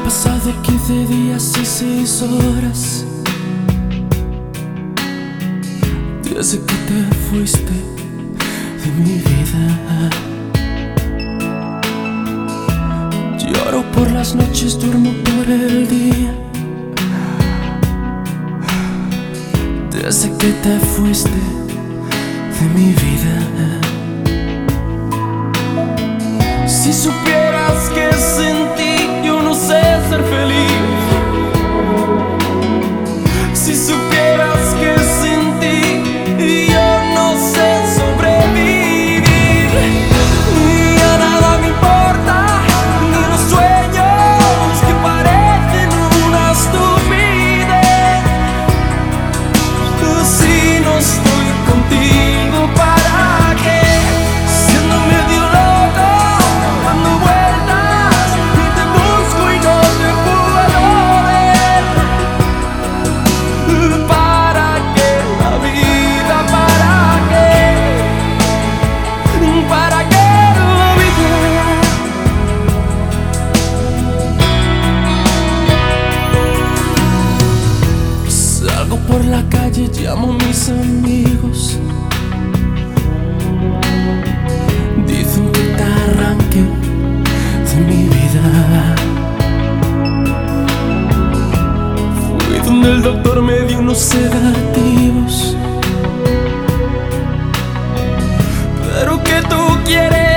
pasado 15 días y 6 horas desde que te fuiste de mi vida. Lloro por las noches, duermo por el día, desde que te fuiste de mi vida. Si supieras que sin ti yo no sé ser feliz, si supieras que sin ti yo no sé sobrevivir, ya nada me importa, ni los sueños que parecen una estupidez. Si no estoy contigo, ¿para qué? Siendo medio loco, dando vueltas, y te busco y no te puedo ver. ¿Para qué la vida? ¿Para qué? ¿Para qué la vida? Salgo por la calle, llamo a mis amigos, dicen que te arranque de mi vida. Fui donde el doctor me dio unos sedativos, pero ¿qué tú quieres?